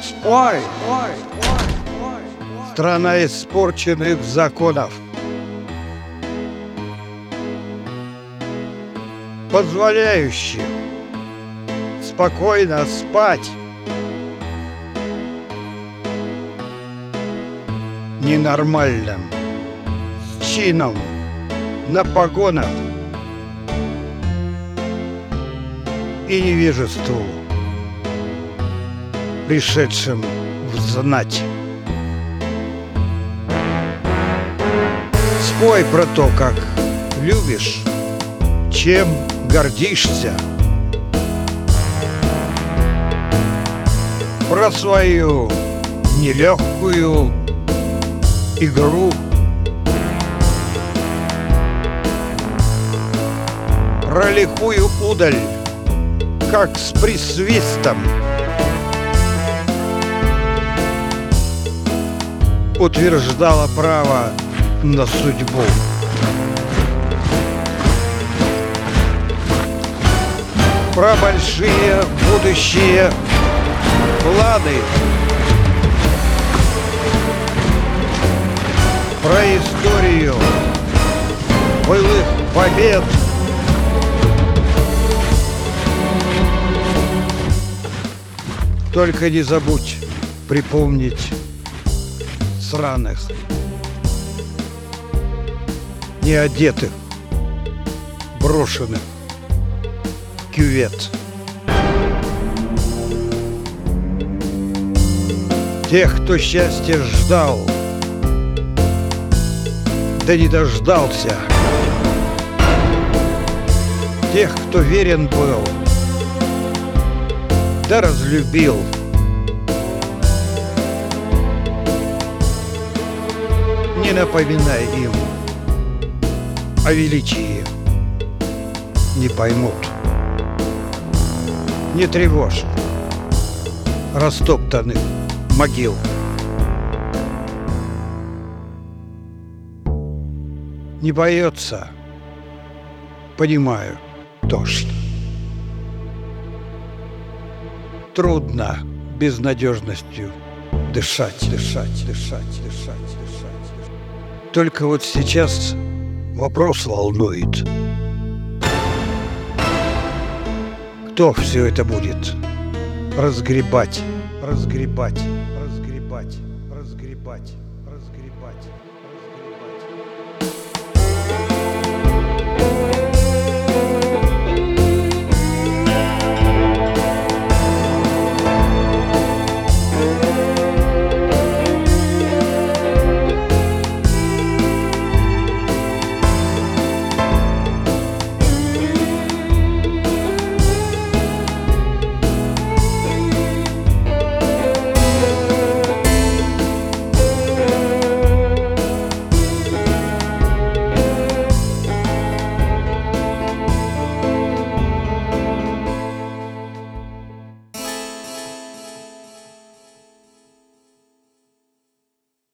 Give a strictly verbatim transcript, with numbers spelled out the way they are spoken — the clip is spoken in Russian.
Ой, ой, ой, ой. Страна испорченных законов, позволяющих спокойно спать ненормальным чином на погонах и невежеству, пришедшим в знать. Спой про то, как любишь, чем гордишься, про свою нелегкую игру, про лихую удаль, как с присвистом утверждала право на судьбу. Про большие будущие планы, про историю былых побед, только не забудь припомнить сраных, неодетых, брошенных в кювет. Тех, кто счастья ждал, да не дождался. Тех, кто верен был, да разлюбил. Не напоминай им о величии, не поймут. Не тревожь растоптанных могил. Не боется, понимаю, дождь. Трудно безнадежностью дышать, дышать, дышать, дышать, дышать. Только вот сейчас вопрос волнует. Кто все это будет разгребать, разгребать?